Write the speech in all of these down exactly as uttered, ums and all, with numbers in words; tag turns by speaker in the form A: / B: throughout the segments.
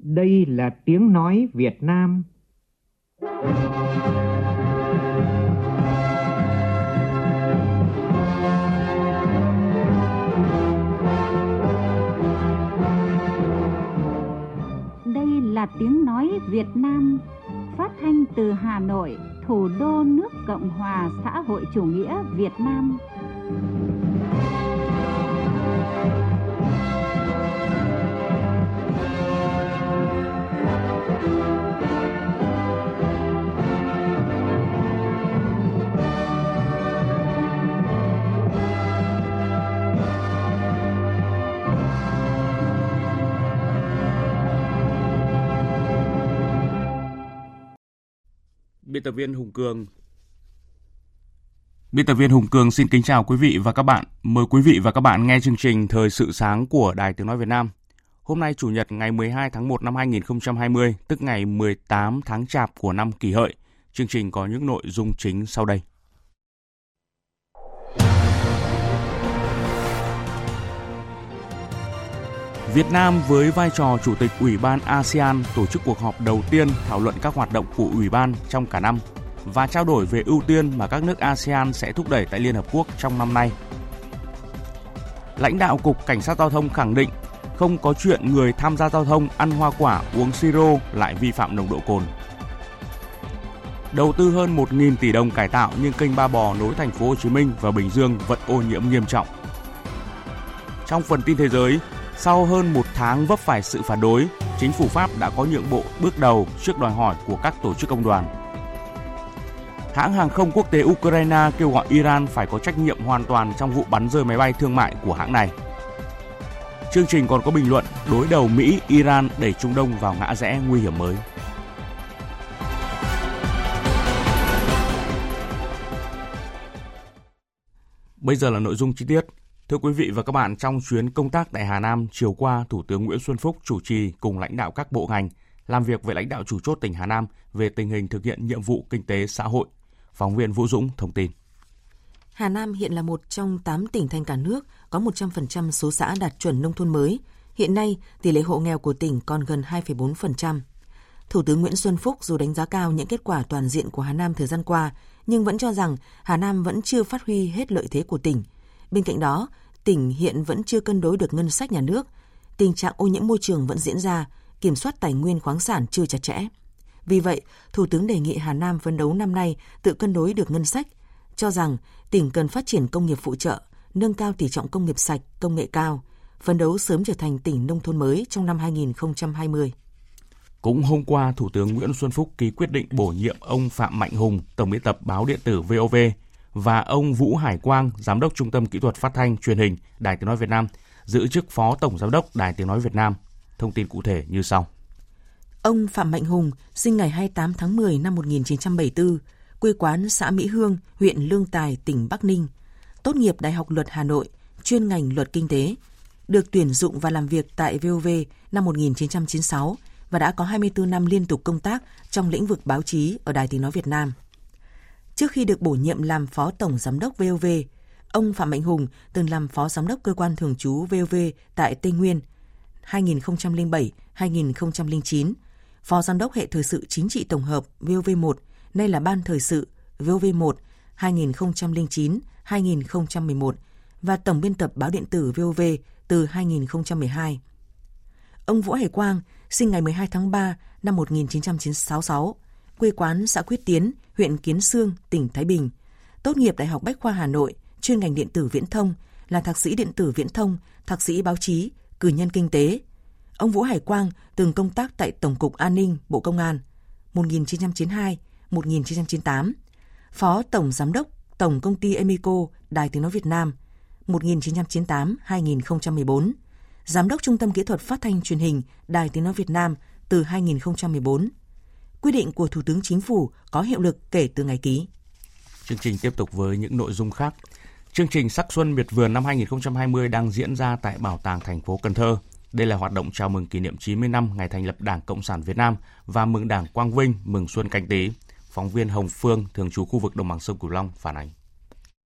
A: Đây là tiếng nói Việt Nam.
B: Đây là tiếng nói Việt Nam, phát thanh từ Hà Nội, thủ đô nước Cộng hòa xã hội chủ nghĩa Việt Nam.
C: Biên tập viên Hùng Cường Biên tập viên Hùng Cường xin kính chào quý vị và các bạn. Mời quý vị và các bạn nghe chương trình Thời sự sáng của Đài Tiếng nói Việt Nam. Hôm nay Chủ nhật ngày mười hai tháng một năm hai nghìn không trăm hai mươi, tức ngày mười tám tháng Chạp của năm Kỷ Hợi. Chương trình có những nội dung chính sau đây. Việt Nam với vai trò Chủ tịch Ủy ban a sê an tổ chức cuộc họp đầu tiên thảo luận các hoạt động của Ủy ban trong cả năm và trao đổi về ưu tiên mà các nước a sê an sẽ thúc đẩy tại Liên Hợp Quốc trong năm nay. Lãnh đạo Cục Cảnh sát Giao thông khẳng định không có chuyện người tham gia giao thông ăn hoa quả, uống siro lại vi phạm nồng độ cồn. Đầu tư hơn một nghìn tỷ đồng cải tạo nhưng kênh Ba Bò nối thành phố Hồ Chí Minh và Bình Dương vẫn ô nhiễm nghiêm trọng. Trong phần tin thế giới, sau hơn một tháng vấp phải sự phản đối, chính phủ Pháp đã có nhượng bộ bước đầu trước đòi hỏi của các tổ chức công đoàn. Hãng hàng không quốc tế Ukraine kêu gọi Iran phải có trách nhiệm hoàn toàn trong vụ bắn rơi máy bay thương mại của hãng này. Chương trình còn có bình luận đối đầu Mỹ-Iran đẩy Trung Đông vào ngã rẽ nguy hiểm mới. Bây giờ là nội dung chi tiết. Thưa quý vị và các bạn, trong chuyến công tác tại Hà Nam chiều qua, Thủ tướng Nguyễn Xuân Phúc chủ trì cùng lãnh đạo các bộ ngành làm việc với lãnh đạo chủ chốt tỉnh Hà Nam về tình hình thực hiện nhiệm vụ kinh tế xã hội. Phóng viên Vũ Dũng thông tin.
D: Hà Nam hiện là một trong tám tỉnh thành cả nước có một trăm phần trăm số xã đạt chuẩn nông thôn mới. Hiện nay, tỷ lệ hộ nghèo của tỉnh còn gần hai phẩy bốn phần trăm. Thủ tướng Nguyễn Xuân Phúc dù đánh giá cao những kết quả toàn diện của Hà Nam thời gian qua, nhưng vẫn cho rằng Hà Nam vẫn chưa phát huy hết lợi thế của tỉnh. Bên cạnh đó, tỉnh hiện vẫn chưa cân đối được ngân sách nhà nước, tình trạng ô nhiễm môi trường vẫn diễn ra, kiểm soát tài nguyên khoáng sản chưa chặt chẽ. Vì vậy, Thủ tướng đề nghị Hà Nam phấn đấu năm nay tự cân đối được ngân sách, cho rằng tỉnh cần phát triển công nghiệp phụ trợ, nâng cao tỷ trọng công nghiệp sạch, công nghệ cao, phấn đấu sớm trở thành tỉnh nông thôn mới trong năm hai nghìn không trăm hai mươi.
C: Cũng hôm qua, Thủ tướng Nguyễn Xuân Phúc ký quyết định bổ nhiệm ông Phạm Mạnh Hùng, Tổng biên tập báo điện tử vê o vê, và ông Vũ Hải Quang, Giám đốc Trung tâm Kỹ thuật Phát thanh Truyền hình Đài Tiếng nói Việt Nam, giữ chức Phó Tổng Giám đốc Đài Tiếng nói Việt Nam. Thông tin cụ thể như sau.
D: Ông Phạm Mạnh Hùng sinh ngày hai mươi tám tháng mười năm một nghìn chín trăm bảy mươi tư, quê quán xã Mỹ Hương, huyện Lương Tài, tỉnh Bắc Ninh. Tốt nghiệp Đại học Luật Hà Nội, chuyên ngành Luật Kinh tế. Được tuyển dụng và làm việc tại vê o vê năm một nghìn chín trăm chín mươi sáu và đã có hai mươi tư năm liên tục công tác trong lĩnh vực báo chí ở Đài Tiếng nói Việt Nam. Trước khi được bổ nhiệm làm Phó Tổng Giám đốc vê o vê, ông Phạm Mạnh Hùng từng làm Phó Giám đốc Cơ quan Thường trú vê o vê tại Tây Nguyên hai nghìn không trăm lẻ bảy đến hai nghìn không trăm lẻ chín, Phó Giám đốc Hệ Thời sự Chính trị Tổng hợp vê o vê một, nay là Ban Thời sự vê o vê một hai nghìn không trăm lẻ chín đến hai nghìn không trăm mười một và Tổng biên tập báo điện tử vê o vê từ hai nghìn không trăm mười hai. Ông Vũ Hải Quang sinh ngày mười hai tháng ba năm một nghìn chín trăm sáu mươi sáu, quê quán xã Quyết Tiến, huyện Kiến Xương, tỉnh Thái Bình. Tốt nghiệp Đại học Bách khoa Hà Nội, chuyên ngành điện tử viễn thông, là thạc sĩ điện tử viễn thông, thạc sĩ báo chí, cử nhân kinh tế. Ông Vũ Hải Quang từng công tác tại Tổng cục An ninh, Bộ Công an một nghìn chín trăm chín mươi hai đến một nghìn chín trăm chín mươi tám, Phó Tổng Giám đốc Tổng Công ty Emico, Đài Tiếng nói Việt Nam một nghìn chín trăm chín mươi tám đến hai nghìn không trăm mười bốn, Giám đốc Trung tâm Kỹ thuật Phát thanh Truyền hình Đài Tiếng nói Việt Nam từ hai nghìn không trăm mười bốn. Quyết định của Thủ tướng Chính phủ có hiệu lực kể từ ngày ký.
C: Chương trình tiếp tục với những nội dung khác. Chương trình Sắc Xuân Miệt Vườn năm hai nghìn không trăm hai mươi đang diễn ra tại Bảo tàng thành phố Cần Thơ. Đây là hoạt động chào mừng kỷ niệm chín mươi năm ngày thành lập Đảng Cộng sản Việt Nam và mừng Đảng Quang Vinh, mừng Xuân Canh Tý. Phóng viên Hồng Phương, thường trú khu vực đồng bằng sông Cửu Long phản ánh.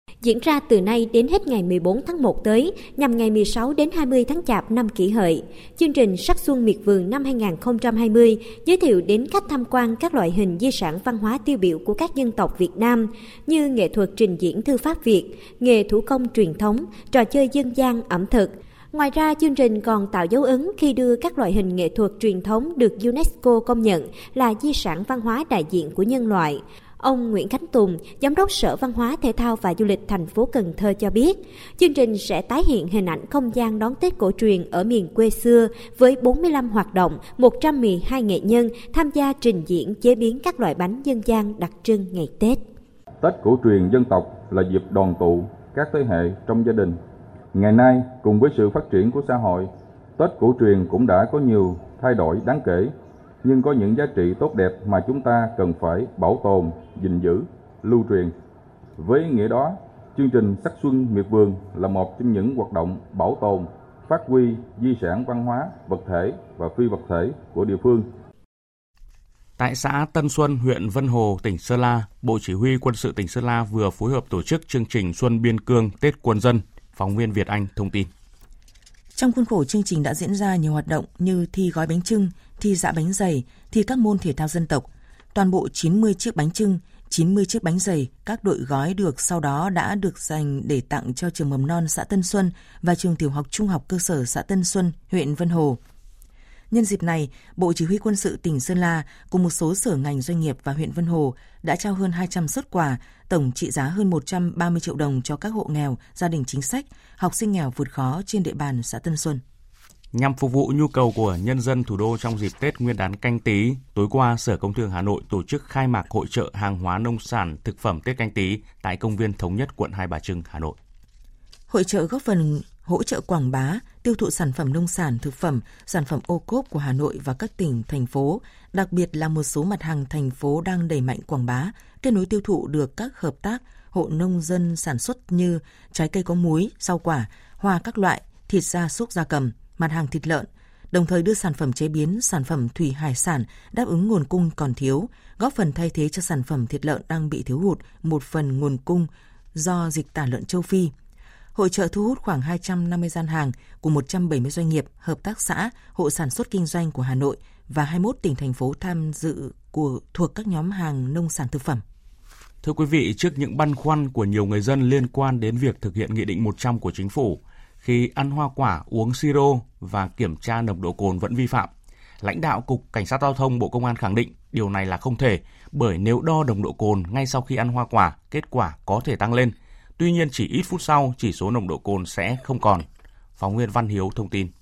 E: diễn ra từ nay đến hết ngày mười bốn tháng một tới, nhằm ngày mười sáu đến hai mươi tháng Chạp năm Kỷ Hợi. Chương trình Sắc Xuân Miệt Vườn năm hai không hai không giới thiệu đến khách tham quan các loại hình di sản văn hóa tiêu biểu của các dân tộc Việt Nam như nghệ thuật trình diễn thư pháp Việt, nghề thủ công truyền thống, trò chơi dân gian, ẩm thực. Ngoài ra, chương trình còn tạo dấu ấn khi đưa các loại hình nghệ thuật truyền thống được UNESCO công nhận là di sản văn hóa đại diện của nhân loại. Ông Nguyễn Khánh Tùng, Giám đốc Sở Văn hóa Thể thao và Du lịch thành phố Cần Thơ cho biết, chương trình sẽ tái hiện hình ảnh không gian đón Tết cổ truyền ở miền quê xưa với bốn mươi lăm hoạt động, một trăm mười hai nghệ nhân tham gia trình diễn chế biến các loại bánh dân gian đặc trưng ngày Tết.
F: Tết cổ truyền dân tộc là dịp đoàn tụ các thế hệ trong gia đình. Ngày nay, cùng với sự phát triển của xã hội, Tết cổ truyền cũng đã có nhiều thay đổi đáng kể, nhưng có những giá trị tốt đẹp mà chúng ta cần phải bảo tồn, gìn giữ, lưu truyền. Với ý nghĩa đó, chương trình Sắc Xuân Miệt Vườn là một trong những hoạt động bảo tồn, phát huy di sản văn hóa, vật thể và phi vật thể của địa phương.
C: Tại xã Tân Xuân, huyện Vân Hồ, tỉnh Sơn La, Bộ Chỉ huy Quân sự tỉnh Sơn La vừa phối hợp tổ chức chương trình Xuân Biên Cương Tết Quân dân. Phóng viên Việt Anh thông tin.
D: Trong khuôn khổ chương trình đã diễn ra nhiều hoạt động như thi gói bánh chưng, thi giã bánh dày, thi các môn thể thao dân tộc. Toàn bộ chín mươi chiếc bánh chưng, chín mươi chiếc bánh dày, các đội gói được sau đó đã được dành để tặng cho trường mầm non xã Tân Xuân và trường tiểu học trung học cơ sở xã Tân Xuân, huyện Vân Hồ. Nhân dịp này, Bộ Chỉ huy Quân sự tỉnh Sơn La cùng một số sở ngành doanh nghiệp và huyện Vân Hồ đã trao hơn hai trăm suất quà, tổng trị giá hơn một trăm ba mươi triệu đồng cho các hộ nghèo, gia đình chính sách, học sinh nghèo vượt khó trên địa bàn xã Tân Xuân.
C: Nhằm phục vụ nhu cầu của nhân dân thủ đô trong dịp Tết Nguyên đán Canh Tý, tối qua Sở Công Thương Hà Nội tổ chức khai mạc hội chợ hàng hóa nông sản thực phẩm Tết Canh Tý tại công viên Thống Nhất, quận Hai Bà Trưng, Hà Nội.
D: Hội chợ góp phần hỗ trợ quảng bá, tiêu thụ sản phẩm nông sản, thực phẩm, sản phẩm ô cốp của Hà Nội và các tỉnh, thành phố, đặc biệt là một số mặt hàng thành phố đang đẩy mạnh quảng bá, kết nối tiêu thụ được các hợp tác, hộ nông dân sản xuất như trái cây có múi, rau quả, hoa các loại, thịt gia súc gia cầm, mặt hàng thịt lợn, đồng thời đưa sản phẩm chế biến, sản phẩm thủy hải sản đáp ứng nguồn cung còn thiếu, góp phần thay thế cho sản phẩm thịt lợn đang bị thiếu hụt một phần nguồn cung do dịch tả lợn châu Phi. Hội chợ thu hút khoảng hai trăm năm mươi gian hàng của một trăm bảy mươi doanh nghiệp, hợp tác xã, hộ sản xuất kinh doanh của Hà Nội và hai mươi mốt tỉnh thành phố tham dự của thuộc các nhóm hàng nông sản thực phẩm.
C: Thưa quý vị, trước những băn khoăn của nhiều người dân liên quan đến việc thực hiện Nghị định một trăm của Chính phủ, khi ăn hoa quả, uống siro và kiểm tra nồng độ cồn vẫn vi phạm, lãnh đạo Cục Cảnh sát Giao thông Bộ Công an khẳng định điều này là không thể, bởi nếu đo nồng độ cồn ngay sau khi ăn hoa quả, kết quả có thể tăng lên. Tuy nhiên, chỉ ít phút sau, chỉ số nồng độ cồn sẽ không còn. Phóng viên Văn Hiếu thông tin.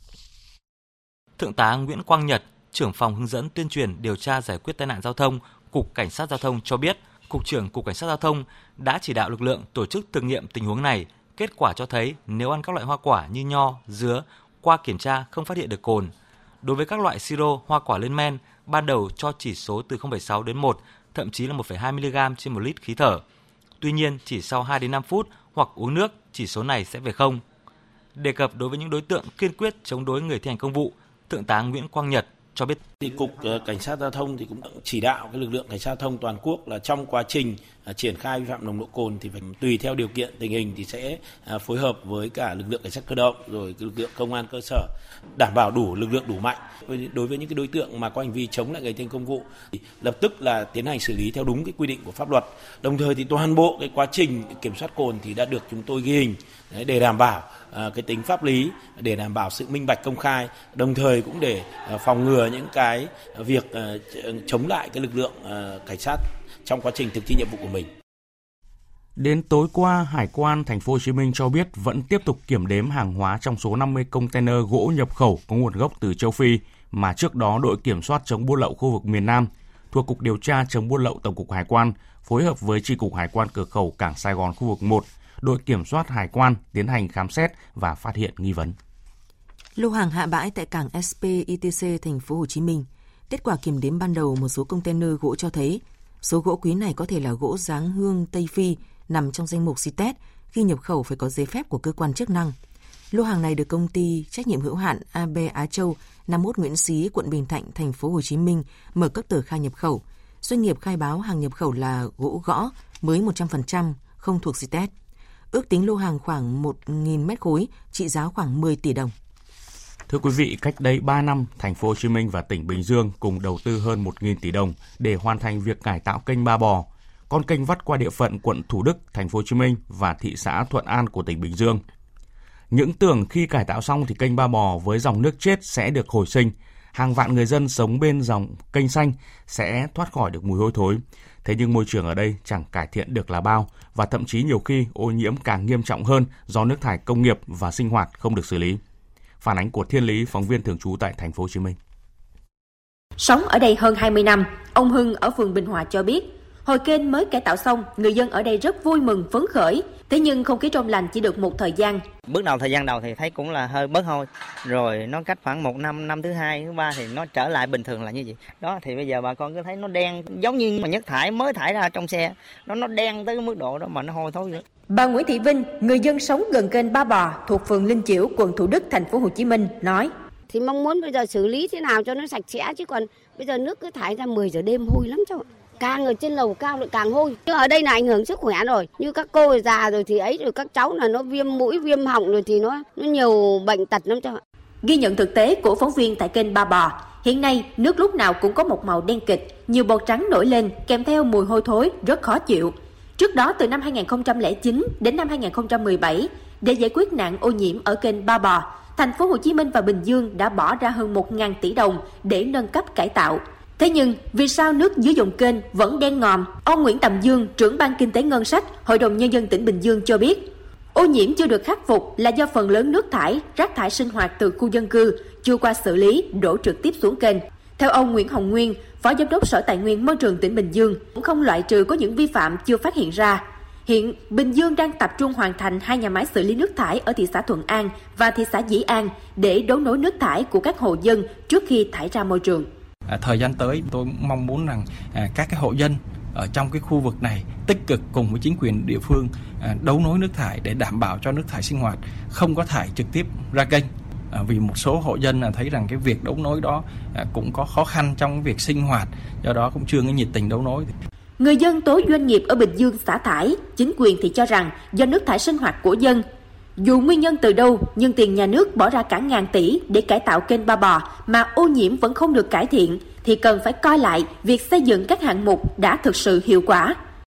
G: Thượng tá Nguyễn Quang Nhật, trưởng phòng hướng dẫn tuyên truyền điều tra giải quyết tai nạn giao thông, Cục Cảnh sát Giao thông cho biết, Cục trưởng Cục Cảnh sát Giao thông đã chỉ đạo lực lượng tổ chức thực nghiệm tình huống này. Kết quả cho thấy nếu ăn các loại hoa quả như nho, dứa, qua kiểm tra không phát hiện được cồn. Đối với các loại siro, hoa quả lên men, ban đầu cho chỉ số từ không phẩy sáu đến một, thậm chí là một phẩy hai mi-li-gam trên một lít khí thở. Tuy nhiên, chỉ sau hai đến năm phút hoặc uống nước, chỉ số này sẽ về không. Đề cập đối với những đối tượng kiên quyết chống đối người thi hành công vụ, Thượng tá Nguyễn Quang Nhật cho biết.
H: Thì Cục Cảnh sát Giao thông thì cũng chỉ đạo cái lực lượng Cảnh sát Giao thông toàn quốc là trong quá trình triển khai vi phạm nồng độ cồn thì phải tùy theo điều kiện tình hình thì sẽ phối hợp với cả lực lượng cảnh sát cơ động rồi lực lượng công an cơ sở đảm bảo đủ lực lượng đủ mạnh. Đối với những cái đối tượng mà có hành vi chống lại người thi hành công vụ thì lập tức là tiến hành xử lý theo đúng cái quy định của pháp luật. Đồng thời thì toàn bộ cái quá trình kiểm soát cồn thì đã được chúng tôi ghi hình để đảm bảo cái tính pháp lý, để đảm bảo sự minh bạch công khai, đồng thời cũng để phòng ngừa những cái việc chống lại cái lực lượng cảnh sát trong quá trình thực thi nhiệm vụ của mình.
C: Đến tối qua, Hải quan Thành phố Hồ Chí Minh cho biết vẫn tiếp tục kiểm đếm hàng hóa trong số năm mươi container gỗ nhập khẩu có nguồn gốc từ châu Phi mà trước đó đội kiểm soát chống buôn lậu khu vực miền Nam thuộc Cục Điều tra chống buôn lậu Tổng cục Hải quan phối hợp với Chi cục Hải quan cửa khẩu Cảng Sài Gòn khu vực một, đội kiểm soát Hải quan tiến hành khám xét và phát hiện nghi vấn.
D: Lô hàng hạ bãi tại cảng ét pê i tê xê Thành phố Hồ Chí Minh. Kết quả kiểm đếm ban đầu một số container gỗ cho thấy số gỗ quý này có thể là gỗ dáng hương Tây Phi nằm trong danh mục xê tê e tê, khi nhập khẩu phải có giấy phép của cơ quan chức năng. Lô hàng này được công ty trách nhiệm hữu hạn a bê Á Châu, năm mươi mốt Nguyễn Xí, quận Bình Thạnh, Thành phố Hồ Chí Minh mở các tờ khai nhập khẩu. Doanh nghiệp khai báo hàng nhập khẩu là gỗ gõ mới một trăm phần trăm, không thuộc xê tê e tê. ước tính lô hàng khoảng một nghìn mét khối, trị giá khoảng mười tỷ đồng.
C: Thưa quý vị, cách đây ba năm, thành phố Hồ Chí Minh và tỉnh Bình Dương cùng đầu tư hơn một nghìn tỷ đồng để hoàn thành việc cải tạo kênh Ba Bò, con kênh vắt qua địa phận quận Thủ Đức, thành phố Hồ Chí Minh và thị xã Thuận An của tỉnh Bình Dương. Những tưởng khi cải tạo xong thì kênh Ba Bò với dòng nước chết sẽ được hồi sinh, hàng vạn người dân sống bên dòng kênh xanh sẽ thoát khỏi được mùi hôi thối. Thế nhưng môi trường ở đây chẳng cải thiện được là bao và thậm chí nhiều khi ô nhiễm càng nghiêm trọng hơn do nước thải công nghiệp và sinh hoạt không được xử lý. Phản ánh của Thiên Lý, phóng viên thường trú tại thành phố Hồ Chí Minh.
I: Sống ở đây hơn hai mươi năm, ông Hưng ở phường Bình Hòa cho biết, hồi kênh mới cải tạo xong, người dân ở đây rất vui mừng, phấn khởi. Thế nhưng không khí trong lành chỉ được một thời gian.
J: Bước đầu thời gian đầu thì thấy cũng là hơi bớt hôi, rồi nó cách khoảng một năm, năm thứ hai, thứ ba thì nó trở lại bình thường là như vậy. Đó thì bây giờ bà con cứ thấy nó đen, giống như mà nhất thải mới thải ra trong xe, nó nó đen tới cái mức độ đó mà nó hôi thối nữa.
I: Bà Nguyễn Thị Vinh, người dân sống gần kênh Ba Bò thuộc phường Linh Chiểu, quận Thủ Đức, thành phố Hồ Chí Minh nói:
K: Thì mong muốn bây giờ xử lý thế nào cho nó sạch sẽ, chứ còn bây giờ nước cứ thải ra mười giờ đêm hôi lắm cháu. Càng ở trên lầu cao lại càng hôi. Nhưng ở đây là ảnh hưởng sức khỏe rồi. Như các cô già rồi thì ấy, rồi các cháu là nó viêm mũi, viêm họng rồi thì nó nó nhiều bệnh tật lắm cháu.
I: Ghi nhận thực tế của phóng viên tại kênh Ba Bò, hiện nay nước lúc nào cũng có một màu đen kịt, nhiều bọt trắng nổi lên kèm theo mùi hôi thối rất khó chịu. Trước đó từ năm hai nghìn không trăm lẻ chín đến năm hai nghìn không trăm mười bảy, để giải quyết nạn ô nhiễm ở kênh Ba Bò, thành phố Hồ Chí Minh và Bình Dương đã bỏ ra hơn một nghìn tỷ đồng để nâng cấp cải tạo. Thế nhưng, vì sao nước dưới dòng kênh vẫn đen ngòm? Ông Nguyễn Tầm Dương, trưởng ban kinh tế ngân sách, Hội đồng Nhân dân tỉnh Bình Dương cho biết, ô nhiễm chưa được khắc phục là do phần lớn nước thải, rác thải sinh hoạt từ khu dân cư chưa qua xử lý đổ trực tiếp xuống kênh. Theo ông Nguyễn Hồng Nguyên, Phó Giám đốc Sở Tài nguyên Môi trường tỉnh Bình Dương, cũng không loại trừ có những vi phạm chưa phát hiện ra. Hiện, Bình Dương đang tập trung hoàn thành hai nhà máy xử lý nước thải ở thị xã Thuận An và thị xã Dĩ An để đấu nối nước thải của các hộ dân trước khi thải ra môi trường.
L: À, thời gian tới tôi mong muốn rằng à, các cái hộ dân ở trong cái khu vực này tích cực cùng với chính quyền địa phương à, đấu nối nước thải để đảm bảo cho nước thải sinh hoạt không có thải trực tiếp ra kênh. À, vì một số hộ dân là thấy rằng cái việc đấu nối đó à, cũng có khó khăn trong việc sinh hoạt, do đó cũng chưa có nhiệt tình đấu nối.
I: Người dân tố doanh nghiệp ở Bình Dương xả thải, chính quyền thì cho rằng do nước thải sinh hoạt của dân. Dù nguyên nhân từ đâu, nhưng tiền nhà nước bỏ ra cả ngàn tỷ để cải tạo kênh Ba Bò mà ô nhiễm vẫn không được cải thiện, thì cần phải coi lại việc xây dựng các hạng mục đã thực sự hiệu quả.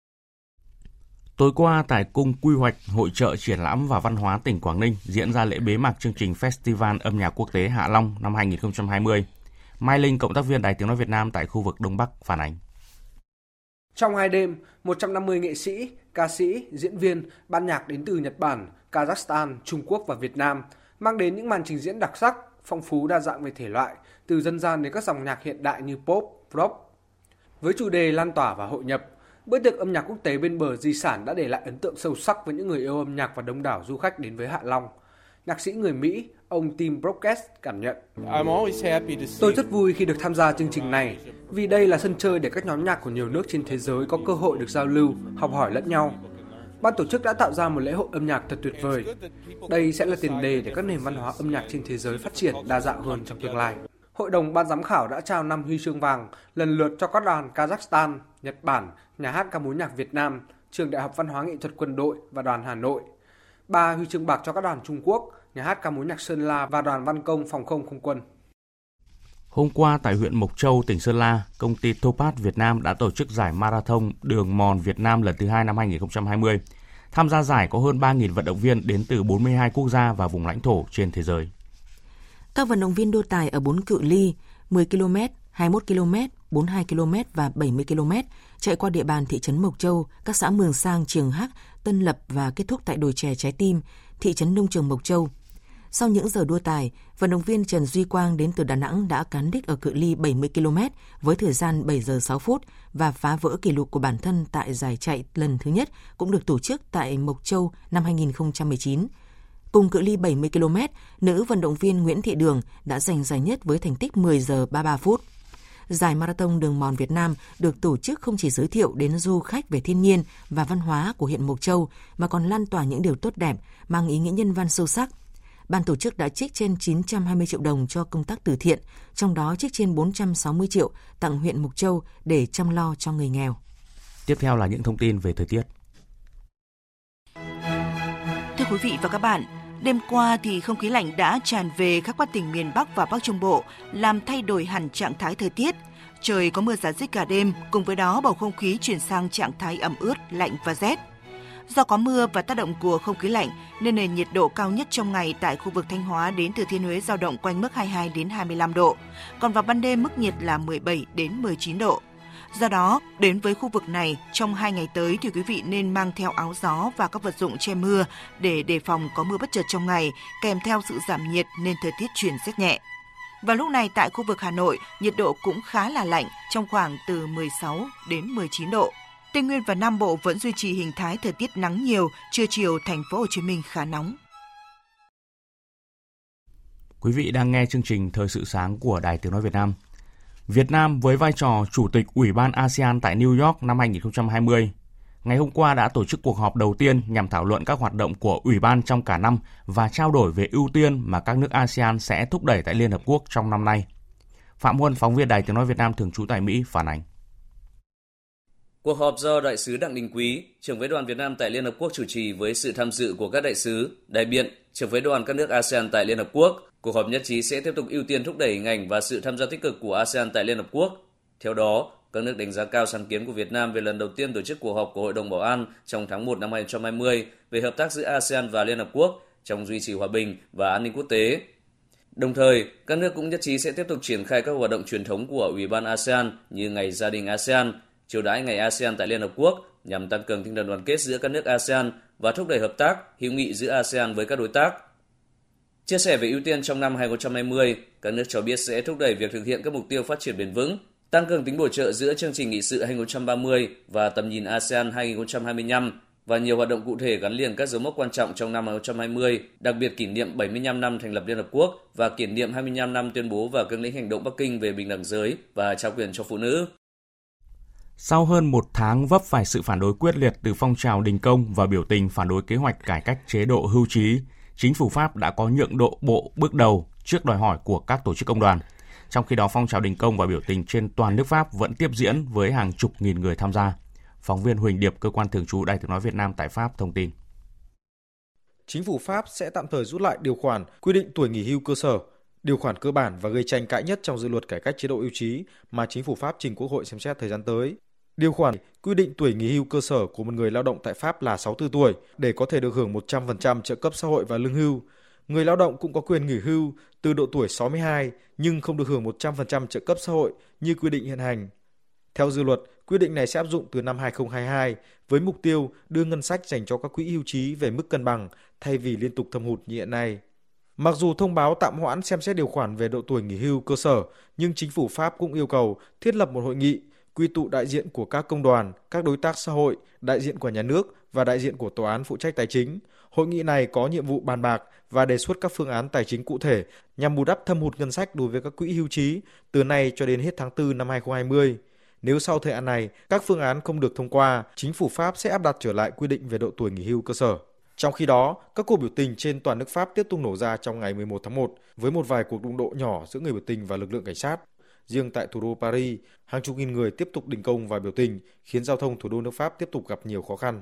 C: Tối qua tại Cung Quy hoạch, Hội chợ Triển lãm và Văn hóa tỉnh Quảng Ninh diễn ra lễ bế mạc chương trình Festival âm nhạc quốc tế Hạ Long năm hai nghìn không trăm hai mươi. Mai Linh, cộng tác viên Đài Tiếng nói Việt Nam tại khu vực Đông Bắc phản ánh.
M: Trong hai đêm, một trăm năm mươi nghệ sĩ, ca sĩ, diễn viên, ban nhạc đến từ Nhật Bản, Kazakhstan, Trung Quốc và Việt Nam mang đến những màn trình diễn đặc sắc, phong phú đa dạng về thể loại, từ dân gian đến các dòng nhạc hiện đại như pop, rock. Với chủ đề lan tỏa và hội nhập, bữa tiệc âm nhạc quốc tế bên bờ di sản đã để lại ấn tượng sâu sắc với những người yêu âm nhạc và đông đảo du khách đến với Hạ Long. Nhạc sĩ người Mỹ, ông Tim Brockes cảm nhận: Tôi rất vui khi được tham gia chương trình này, vì đây là sân chơi để các nhóm nhạc của nhiều nước trên thế giới có cơ hội được giao lưu, học hỏi lẫn nhau. Ban tổ chức đã tạo ra một lễ hội âm nhạc thật tuyệt vời. Đây sẽ là tiền đề để các nền văn hóa âm nhạc trên thế giới phát triển đa dạng hơn trong tương lai. Hội đồng ban giám khảo đã trao năm huy chương vàng lần lượt cho các đoàn Kazakhstan, Nhật Bản, Nhà hát ca mối nhạc Việt Nam, Trường Đại học Văn hóa Nghệ thuật Quân đội và đoàn Hà Nội. Ba huy chương bạc cho các đoàn Trung Quốc, Nhà hát ca mối nhạc Sơn La và đoàn Văn công Phòng không Không quân.
C: Hôm qua tại huyện Mộc Châu, tỉnh Sơn La, công ty Topaz Việt Nam đã tổ chức giải marathon đường mòn Việt Nam lần thứ hai năm hai nghìn không trăm hai mươi. Tham gia giải có hơn ba nghìn vận động viên đến từ bốn mươi hai quốc gia và vùng lãnh thổ trên thế giới.
D: Các vận động viên đua tài ở bốn cự ly mười ki lô mét, hai mươi mốt ki lô mét, bốn mươi hai ki lô mét và bảy mươi ki lô mét chạy qua địa bàn thị trấn Mộc Châu, các xã Mường Sang, Triềng Hắc, Tân Lập và kết thúc tại đồi chè Trái Tim, thị trấn Nông Trường Mộc Châu. Sau những giờ đua tài, vận động viên Trần Duy Quang đến từ Đà Nẵng đã cán đích ở cự ly bảy mươi ki lô mét với thời gian bảy giờ sáu phút và phá vỡ kỷ lục của bản thân tại giải chạy lần thứ nhất cũng được tổ chức tại Mộc Châu năm hai nghìn không trăm mười chín. Cùng cự ly bảy mươi ki lô mét, nữ vận động viên Nguyễn Thị Đường đã giành giải nhất với thành tích mười giờ ba mươi ba phút. Giải Marathon Đường mòn Việt Nam được tổ chức không chỉ giới thiệu đến du khách về thiên nhiên và văn hóa của huyện Mộc Châu mà còn lan tỏa những điều tốt đẹp, mang ý nghĩa nhân văn sâu sắc. Ban tổ chức đã trích trên chín trăm hai mươi triệu đồng cho công tác từ thiện, trong đó trích trên bốn trăm sáu mươi triệu tặng huyện Mộc Châu để chăm lo cho người nghèo.
C: Tiếp theo là những thông tin về thời tiết.
N: Thưa quý vị và các bạn, đêm qua thì không khí lạnh đã tràn về khắp các tỉnh miền Bắc và Bắc Trung Bộ, làm thay đổi hẳn trạng thái thời tiết. Trời có mưa rải rác cả đêm, cùng với đó bầu không khí chuyển sang trạng thái ẩm ướt, lạnh và rét. Do có mưa và tác động của không khí lạnh nên nền nhiệt độ cao nhất trong ngày tại khu vực Thanh Hóa đến Thừa Thiên Huế dao động quanh mức hai mươi hai đến hai mươi lăm độ, còn vào ban đêm mức nhiệt là mười bảy đến mười chín độ. Do đó, đến với khu vực này, trong hai ngày tới thì quý vị nên mang theo áo gió và các vật dụng che mưa để đề phòng có mưa bất chợt trong ngày, kèm theo sự giảm nhiệt nên thời tiết chuyển rét nhẹ. Và lúc này tại khu vực Hà Nội, nhiệt độ cũng khá là lạnh, trong khoảng từ mười sáu đến mười chín độ. Tây Nguyên và Nam Bộ vẫn duy trì hình thái thời tiết nắng nhiều, trưa chiều thành phố Hồ Chí Minh khá nóng.
C: Quý vị đang nghe chương trình Thời sự sáng của Đài Tiếng nói Việt Nam. Việt Nam với vai trò Chủ tịch Ủy ban a sê an tại New York năm hai không hai không, ngày hôm qua đã tổ chức cuộc họp đầu tiên nhằm thảo luận các hoạt động của Ủy ban trong cả năm và trao đổi về ưu tiên mà các nước a sê an sẽ thúc đẩy tại Liên Hợp Quốc trong năm nay. Phạm Huân, phóng viên Đài Tiếng nói Việt Nam thường trú tại Mỹ, phản ánh.
O: Cuộc họp do Đại sứ Đặng Đình Quý, trưởng phái đoàn Việt Nam tại Liên Hợp Quốc chủ trì với sự tham dự của các đại sứ, đại biện, trưởng phái đoàn các nước a sê an tại Liên Hợp Quốc. Cuộc họp nhất trí sẽ tiếp tục ưu tiên thúc đẩy hình ảnh và sự tham gia tích cực của a sê an tại Liên Hợp Quốc. Theo đó, các nước đánh giá cao sáng kiến của Việt Nam về lần đầu tiên tổ chức cuộc họp của Hội đồng Bảo an trong tháng một năm hai không hai không về hợp tác giữa a sê an và Liên Hợp Quốc trong duy trì hòa bình và an ninh quốc tế. Đồng thời, các nước cũng nhất trí sẽ tiếp tục triển khai các hoạt động truyền thống của Ủy ban a sê an như Ngày Gia đình a sê an, chiêu đãi Ngày a sê an tại Liên Hợp Quốc nhằm tăng cường tinh thần đoàn kết giữa các nước a sê an và thúc đẩy hợp tác, hữu nghị giữa a sê an với các đối tác. Chia sẻ về ưu tiên trong năm hai không hai không, các nước cho biết sẽ thúc đẩy việc thực hiện các mục tiêu phát triển bền vững, tăng cường tính bổ trợ giữa chương trình nghị sự hai không ba không và tầm nhìn a sê an hai không hai lăm và nhiều hoạt động cụ thể gắn liền các dấu mốc quan trọng trong năm hai không hai không, đặc biệt kỷ niệm bảy mươi lăm năm thành lập Liên Hợp Quốc và kỷ niệm hai mươi lăm năm tuyên bố và cương lĩnh hành động Bắc Kinh về bình đẳng giới và trao quyền cho phụ nữ.
C: Sau hơn một tháng vấp phải sự phản đối quyết liệt từ phong trào đình công và biểu tình phản đối kế hoạch cải cách chế độ hưu trí, chính phủ Pháp đã có nhượng độ bộ bước đầu trước đòi hỏi của các tổ chức công đoàn. Trong khi đó, phong trào đình công và biểu tình trên toàn nước Pháp vẫn tiếp diễn với hàng chục nghìn người tham gia. Phóng viên Huỳnh Điệp, cơ quan thường trú Đài Tiếng nói Việt Nam tại Pháp thông tin.
P: Chính phủ Pháp sẽ tạm thời rút lại điều khoản quy định tuổi nghỉ hưu cơ sở, điều khoản cơ bản và gây tranh cãi nhất trong dự luật cải cách chế độ hưu trí mà chính phủ Pháp trình Quốc hội xem xét thời gian tới. Điều khoản quy định tuổi nghỉ hưu cơ sở của một người lao động tại Pháp là sáu mươi tư tuổi để có thể được hưởng một trăm phần trăm trợ cấp xã hội và lương hưu. Người lao động cũng có quyền nghỉ hưu từ độ tuổi sáu mươi hai nhưng không được hưởng một trăm phần trăm trợ cấp xã hội như quy định hiện hành. Theo dự luật, quy định này sẽ áp dụng từ năm hai không hai hai với mục tiêu đưa ngân sách dành cho các quỹ hưu trí về mức cân bằng thay vì liên tục thâm hụt như hiện nay. Mặc dù thông báo tạm hoãn xem xét điều khoản về độ tuổi nghỉ hưu cơ sở, nhưng chính phủ Pháp cũng yêu cầu thiết lập một hội nghị quy tụ đại diện của các công đoàn, các đối tác xã hội, đại diện của nhà nước và đại diện của tòa án phụ trách tài chính. Hội nghị này có nhiệm vụ bàn bạc và đề xuất các phương án tài chính cụ thể nhằm bù đắp thâm hụt ngân sách đối với các quỹ hưu trí từ nay cho đến hết tháng tư năm hai không hai không. Nếu sau thời hạn này các phương án không được thông qua, chính phủ Pháp sẽ áp đặt trở lại quy định về độ tuổi nghỉ hưu cơ sở. Trong khi đó, các cuộc biểu tình trên toàn nước Pháp tiếp tục nổ ra trong ngày mười một tháng một với một vài cuộc đụng độ nhỏ giữa người biểu tình và lực lượng cảnh sát. Riêng tại thủ đô Paris, hàng chục nghìn người tiếp tục đình công và biểu tình, khiến giao thông thủ đô nước Pháp tiếp tục gặp nhiều khó khăn.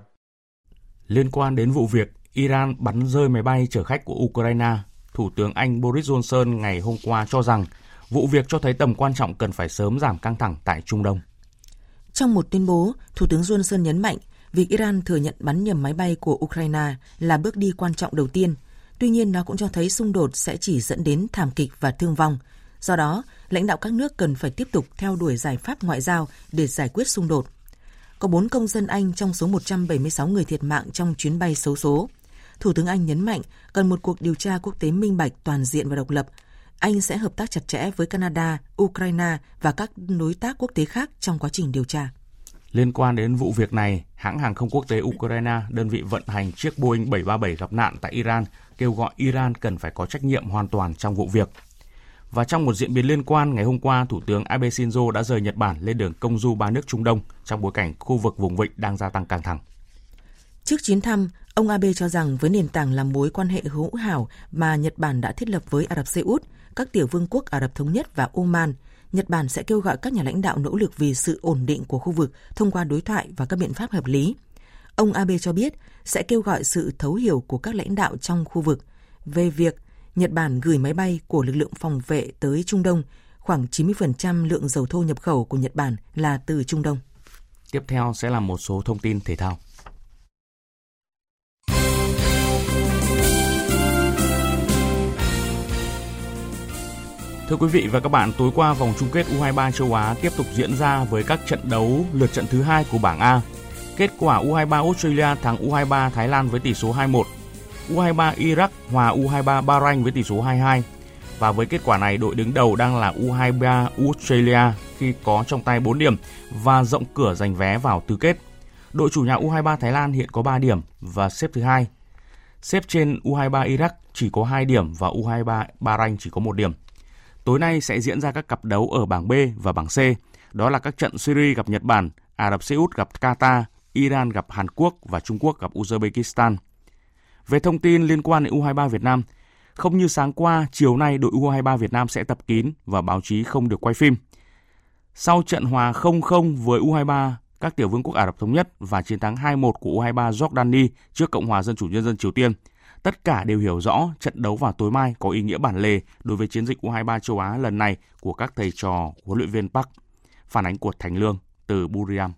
C: Liên quan đến vụ việc Iran bắn rơi máy bay chở khách của Ukraine, Thủ tướng Anh Boris Johnson ngày hôm qua cho rằng vụ việc cho thấy tầm quan trọng cần phải sớm giảm căng thẳng tại Trung Đông.
D: Trong một tuyên bố, Thủ tướng Johnson nhấn mạnh việc Iran thừa nhận bắn nhầm máy bay của Ukraine là bước đi quan trọng đầu tiên. Tuy nhiên, nó cũng cho thấy xung đột sẽ chỉ dẫn đến thảm kịch và thương vong. Do đó, lãnh đạo các nước cần phải tiếp tục theo đuổi giải pháp ngoại giao để giải quyết xung đột. Có bốn công dân Anh trong số một trăm bảy mươi sáu người thiệt mạng trong chuyến bay xấu số. Thủ tướng Anh nhấn mạnh cần một cuộc điều tra quốc tế minh bạch, toàn diện và độc lập. Anh sẽ hợp tác chặt chẽ với Canada, Ukraine và các đối tác quốc tế khác trong quá trình điều tra.
C: Liên quan đến vụ việc này, hãng hàng không quốc tế Ukraine, đơn vị vận hành chiếc Boeing bảy ba bảy gặp nạn tại Iran, kêu gọi Iran cần phải có trách nhiệm hoàn toàn trong vụ việc. Và trong một diễn biến liên quan, ngày hôm qua, Thủ tướng Abe Shinzo đã rời Nhật Bản lên đường công du ba nước Trung Đông trong bối cảnh khu vực vùng vịnh đang gia tăng căng thẳng.
D: Trước chuyến thăm, ông Abe cho rằng với nền tảng là mối quan hệ hữu hảo mà Nhật Bản đã thiết lập với Ả Rập Xê Út, các tiểu vương quốc Ả Rập Thống Nhất và Oman, Nhật Bản sẽ kêu gọi các nhà lãnh đạo nỗ lực vì sự ổn định của khu vực thông qua đối thoại và các biện pháp hợp lý. Ông Abe cho biết sẽ kêu gọi sự thấu hiểu của các lãnh đạo trong khu vực về việc Nhật Bản gửi máy bay của lực lượng phòng vệ tới Trung Đông. Khoảng chín mươi phần trăm lượng dầu thô nhập khẩu của Nhật Bản là từ Trung Đông.
C: Tiếp theo sẽ là một số thông tin thể thao. Thưa quý vị và các bạn, tối qua vòng chung kết u hai ba châu Á tiếp tục diễn ra với các trận đấu lượt trận thứ hai của bảng A. Kết quả u hai ba Australia thắng u hai ba Thái Lan với tỷ số hai một. u hai ba Iraq hòa u hai ba Bahrain với tỷ số hai hai. Và với kết quả này, đội đứng đầu đang là u hai ba Australia khi có trong tay bốn điểm và rộng cửa giành vé vào tứ kết. Đội chủ nhà u hai ba Thái Lan hiện có ba điểm và xếp thứ hai. Xếp trên u hai ba Iraq chỉ có hai điểm và u hai ba Bahrain chỉ có một điểm. Tối nay sẽ diễn ra các cặp đấu ở bảng B và bảng C. Đó là các trận Syria gặp Nhật Bản, Ả Rập Xê Út gặp Qatar, Iran gặp Hàn Quốc và Trung Quốc gặp Uzbekistan. Về thông tin liên quan đến u hai ba Việt Nam, không như sáng qua, chiều nay đội u hai ba Việt Nam sẽ tập kín và báo chí không được quay phim. Sau trận hòa không không với u hai ba các tiểu vương quốc Ả Rập Thống Nhất và chiến thắng hai một của u hai ba Jordani trước Cộng hòa Dân chủ Nhân dân Triều Tiên, tất cả đều hiểu rõ trận đấu vào tối mai có ý nghĩa bản lề đối với chiến dịch u hai ba châu Á lần này của các thầy trò huấn luyện viên Park. Phản ánh của Thành Lương từ Buriram.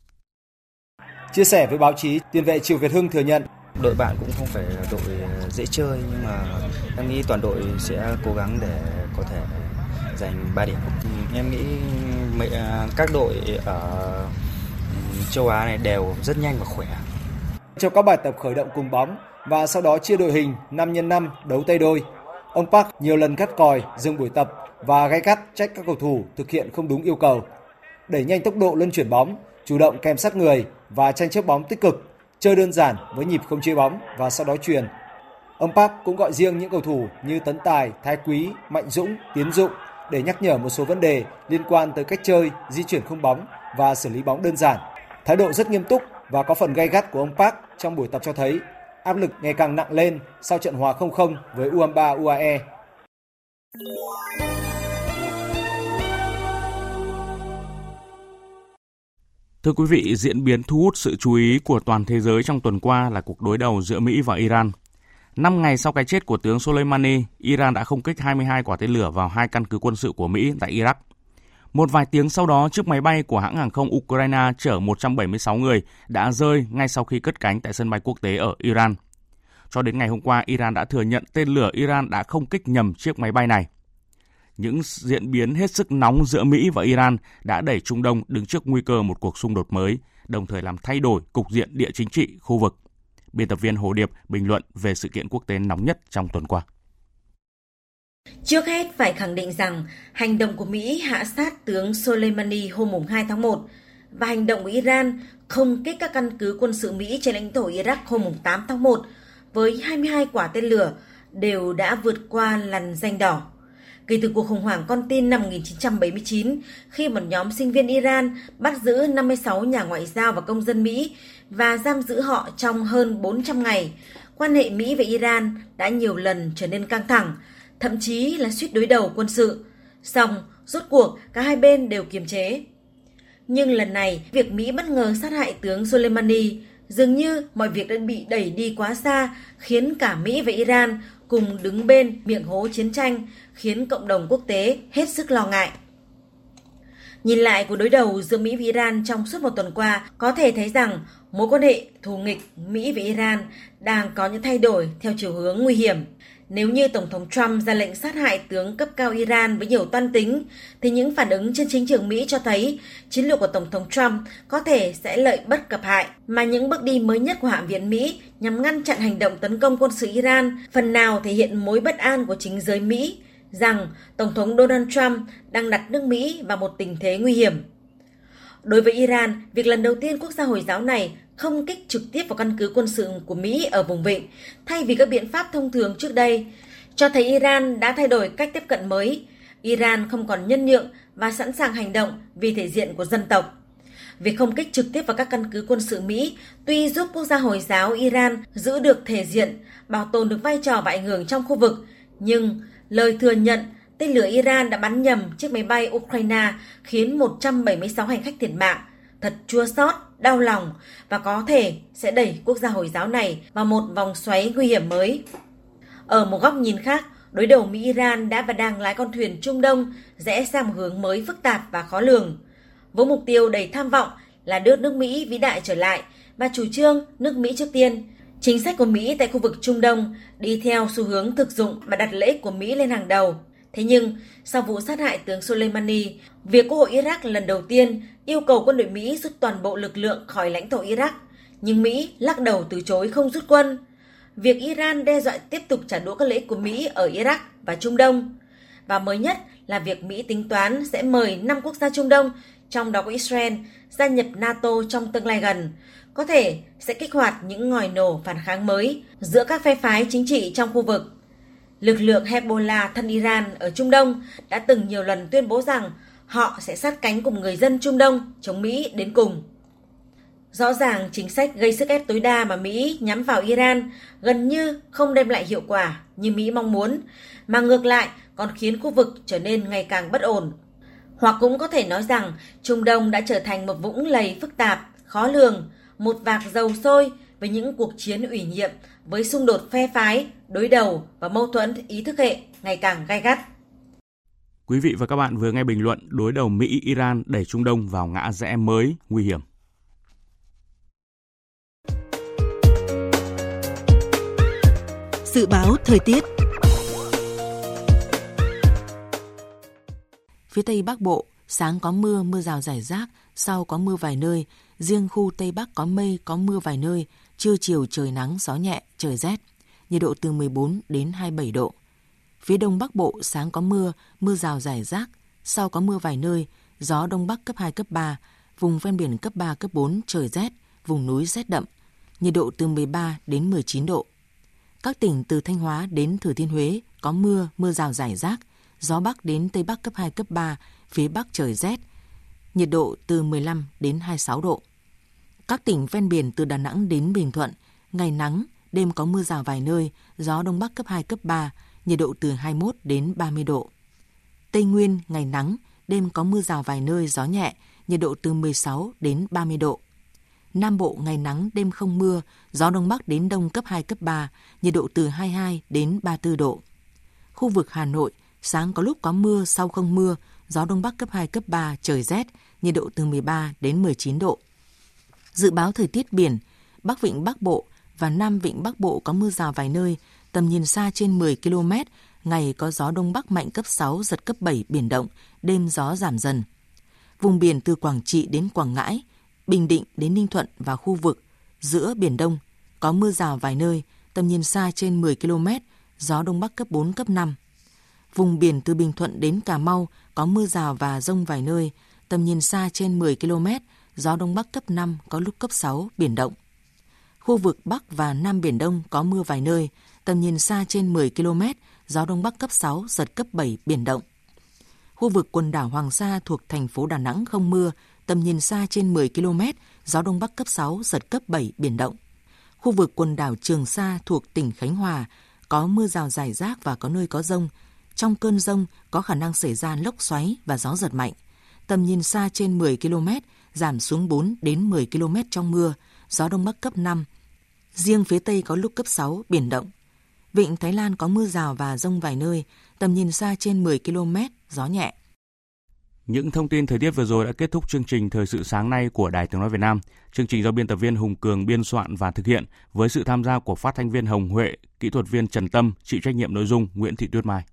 Q: Chia sẻ với báo chí, tiền vệ Triệu Việt Hưng thừa nhận
R: đội bạn cũng không phải là đội dễ chơi, nhưng mà em nghĩ toàn đội sẽ cố gắng để có thể giành ba điểm. Em nghĩ các đội ở châu Á này đều rất nhanh và khỏe.
Q: Trong các bài tập khởi động cùng bóng và sau đó chia đội hình năm nhân năm đấu tay đôi, ông Park nhiều lần cắt còi, dừng buổi tập và gay gắt trách các cầu thủ thực hiện không đúng yêu cầu. Đẩy nhanh tốc độ luân chuyển bóng, chủ động kèm sát người và tranh chấp bóng tích cực, chơi đơn giản với nhịp không chế bóng và sau đó chuyền. Ông Park cũng gọi riêng những cầu thủ như Tấn Tài, Thái Quý, Mạnh Dũng, Tiến Dụng để nhắc nhở một số vấn đề liên quan tới cách chơi, di chuyển không bóng và xử lý bóng đơn giản. Thái độ rất nghiêm túc và có phần gay gắt của ông Park trong buổi tập cho thấy áp lực ngày càng nặng lên sau trận hòa không không với u hai ba u a e.
C: Thưa quý vị, diễn biến thu hút sự chú ý của toàn thế giới trong tuần qua là cuộc đối đầu giữa Mỹ và Iran. Năm ngày sau cái chết của tướng Soleimani, Iran đã không kích hai mươi hai quả tên lửa vào hai căn cứ quân sự của Mỹ tại Iraq. Một vài tiếng sau đó, chiếc máy bay của hãng hàng không Ukraine chở một trăm bảy mươi sáu người đã rơi ngay sau khi cất cánh tại sân bay quốc tế ở Iran. Cho đến ngày hôm qua, Iran đã thừa nhận tên lửa Iran đã không kích nhầm chiếc máy bay này. Những diễn biến hết sức nóng giữa Mỹ và Iran đã đẩy Trung Đông đứng trước nguy cơ một cuộc xung đột mới, đồng thời làm thay đổi cục diện địa chính trị khu vực. Biên tập viên Hồ Điệp bình luận về sự kiện quốc tế nóng nhất trong tuần qua.
S: Trước hết phải khẳng định rằng hành động của Mỹ hạ sát tướng Soleimani hôm hai tháng một và hành động của Iran không kích các căn cứ quân sự Mỹ trên lãnh thổ Iraq hôm tám tháng một với hai mươi hai quả tên lửa đều đã vượt qua lằn ranh đỏ. Kể từ cuộc khủng hoảng con tin năm một nghìn chín trăm bảy mươi chín, khi một nhóm sinh viên Iran bắt giữ năm mươi sáu nhà ngoại giao và công dân Mỹ và giam giữ họ trong hơn bốn trăm ngày, quan hệ Mỹ và Iran đã nhiều lần trở nên căng thẳng, thậm chí là suýt đối đầu quân sự. Song, rốt cuộc, cả hai bên đều kiềm chế. Nhưng lần này, việc Mỹ bất ngờ sát hại tướng Soleimani, dường như mọi việc đã bị đẩy đi quá xa, khiến cả Mỹ và Iran cùng đứng bên miệng hố chiến tranh, khiến cộng đồng quốc tế hết sức lo ngại. Nhìn lại cuộc đối đầu giữa Mỹ và Iran trong suốt một tuần qua, có thể thấy rằng mối quan hệ thù nghịch Mỹ và Iran đang có những thay đổi theo chiều hướng nguy hiểm. Nếu như Tổng thống Trump ra lệnh sát hại tướng cấp cao Iran với nhiều toan tính, thì những phản ứng trên chính trường Mỹ cho thấy chiến lược của Tổng thống Trump có thể sẽ lợi bất cập hại, mà những bước đi mới nhất của Hạ viện Mỹ nhằm ngăn chặn hành động tấn công quân sự Iran phần nào thể hiện mối bất an của chính giới Mỹ, rằng Tổng thống Donald Trump đang đặt nước Mỹ vào một tình thế nguy hiểm. Đối với Iran, việc lần đầu tiên quốc gia Hồi giáo này không kích trực tiếp vào căn cứ quân sự của Mỹ ở vùng vịnh, thay vì các biện pháp thông thường trước đây, cho thấy Iran đã thay đổi cách tiếp cận mới. Iran không còn nhân nhượng và sẵn sàng hành động vì thể diện của dân tộc. Việc không kích trực tiếp vào các căn cứ quân sự Mỹ tuy giúp quốc gia Hồi giáo Iran giữ được thể diện, bảo tồn được vai trò và ảnh hưởng trong khu vực, nhưng lời thừa nhận tên lửa Iran đã bắn nhầm chiếc máy bay Ukraine khiến một trăm bảy mươi sáu hành khách thiệt mạng, thật chua xót, đau lòng và có thể sẽ đẩy quốc gia Hồi giáo này vào một vòng xoáy nguy hiểm mới. Ở một góc nhìn khác, đối đầu Mỹ-Iran đã và đang lái con thuyền Trung Đông rẽ sang một hướng mới phức tạp và khó lường. Với mục tiêu đầy tham vọng là đưa nước Mỹ vĩ đại trở lại và chủ trương nước Mỹ trước tiên, chính sách của Mỹ tại khu vực Trung Đông đi theo xu hướng thực dụng và đặt lợi ích của Mỹ lên hàng đầu. Thế nhưng, sau vụ sát hại tướng Soleimani, việc Quốc hội Iraq lần đầu tiên yêu cầu quân đội Mỹ rút toàn bộ lực lượng khỏi lãnh thổ Iraq, nhưng Mỹ lắc đầu từ chối không rút quân. Việc Iran đe dọa tiếp tục trả đũa các lợi ích của Mỹ ở Iraq và Trung Đông. Và mới nhất là việc Mỹ tính toán sẽ mời năm quốc gia Trung Đông, trong đó có Israel, gia nhập NATO trong tương lai gần, có thể sẽ kích hoạt những ngòi nổ phản kháng mới giữa các phe phái chính trị trong khu vực. Lực lượng Hezbollah thân Iran ở Trung Đông đã từng nhiều lần tuyên bố rằng họ sẽ sát cánh cùng người dân Trung Đông chống Mỹ đến cùng. Rõ ràng chính sách gây sức ép tối đa mà Mỹ nhắm vào Iran gần như không đem lại hiệu quả như Mỹ mong muốn, mà ngược lại còn khiến khu vực trở nên ngày càng bất ổn. Hoặc cũng có thể nói rằng Trung Đông đã trở thành một vũng lầy phức tạp, khó lường, một vạc dầu sôi với những cuộc chiến ủy nhiệm, với xung đột phe phái, đối đầu và mâu thuẫn ý thức hệ ngày càng gay gắt.
C: Quý vị và các bạn vừa nghe bình luận đối đầu Mỹ-Iran đẩy Trung Đông vào ngã rẽ mới, nguy hiểm.
N: Dự báo thời tiết.
D: Phía Tây Bắc Bộ, sáng có mưa, mưa rào rải rác, sau có mưa vài nơi, riêng khu Tây Bắc có mây, có mưa vài nơi, trưa chiều trời nắng, gió nhẹ, trời rét, nhiệt độ từ mười bốn đến hai mươi bảy độ. Phía Đông Bắc Bộ, sáng có mưa, mưa rào rải rác, sau có mưa vài nơi, gió Đông Bắc cấp hai, cấp ba, vùng ven biển cấp ba, cấp bốn, trời rét, vùng núi rét đậm, nhiệt độ từ mười ba đến mười chín độ. Các tỉnh từ Thanh Hóa đến Thừa Thiên Huế có mưa, mưa rào rải rác, gió Bắc đến Tây Bắc cấp hai, cấp ba, phía Bắc trời rét, nhiệt độ từ mười lăm đến hai mươi sáu độ. Các tỉnh ven biển từ Đà Nẵng đến Bình Thuận, ngày nắng, đêm có mưa rào vài nơi, gió Đông Bắc cấp hai, cấp ba, nhiệt độ từ hai mươi mốt đến ba mươi độ. Tây Nguyên, ngày nắng, đêm có mưa rào vài nơi, gió nhẹ, nhiệt độ từ mười sáu đến ba mươi độ. Nam Bộ, ngày nắng, đêm không mưa, gió Đông Bắc đến Đông cấp hai, cấp ba, nhiệt độ từ hai mươi hai đến ba mươi tư độ. Khu vực Hà Nội, sáng có lúc có mưa, sau không mưa, gió Đông Bắc cấp hai, cấp ba, trời rét, nhiệt độ từ mười ba đến mười chín độ. Dự báo thời tiết biển, Bắc Vịnh Bắc Bộ và Nam Vịnh Bắc Bộ có mưa rào vài nơi, tầm nhìn xa trên mười ki lô mét, ngày có gió Đông Bắc mạnh cấp sáu, giật cấp bảy, biển động, đêm gió giảm dần. Vùng biển từ Quảng Trị đến Quảng Ngãi, Bình Định đến Ninh Thuận và khu vực giữa Biển Đông có mưa rào vài nơi, tầm nhìn xa trên mười ki lô mét, gió Đông Bắc cấp bốn, cấp năm. Vùng biển từ Bình Thuận đến Cà Mau có mưa rào và dông vài nơi, tầm nhìn xa trên mười ki lô mét, gió Đông Bắc cấp năm, có lúc cấp sáu, biển động. Khu vực Bắc và Nam Biển Đông có mưa vài nơi, tầm nhìn xa trên mười ki lô mét, gió Đông Bắc cấp sáu, giật cấp bảy, biển động. Khu vực quần đảo Hoàng Sa thuộc thành phố Đà Nẵng không mưa, tầm nhìn xa trên mười ki lô mét, gió Đông Bắc cấp sáu, giật cấp bảy, biển động. Khu vực quần đảo Trường Sa thuộc tỉnh Khánh Hòa có mưa rào rải rác và có nơi có dông. Trong cơn dông có khả năng xảy ra lốc xoáy và gió giật mạnh. Tầm nhìn xa trên mười ki lô mét, giảm xuống bốn đến mười ki lô mét trong mưa, gió Đông Bắc cấp năm. Riêng phía Tây có lúc cấp sáu, biển động. Vịnh Thái Lan có mưa rào và dông vài nơi, tầm nhìn xa trên mười ki lô mét, gió nhẹ.
C: Những thông tin thời tiết vừa rồi đã kết thúc chương trình Thời sự sáng nay của Đài Tiếng nói Việt Nam. Chương trình do biên tập viên Hùng Cường biên soạn và thực hiện với sự tham gia của phát thanh viên Hồng Huệ, kỹ thuật viên Trần Tâm, chịu trách nhiệm nội dung Nguyễn Thị Tuyết Mai.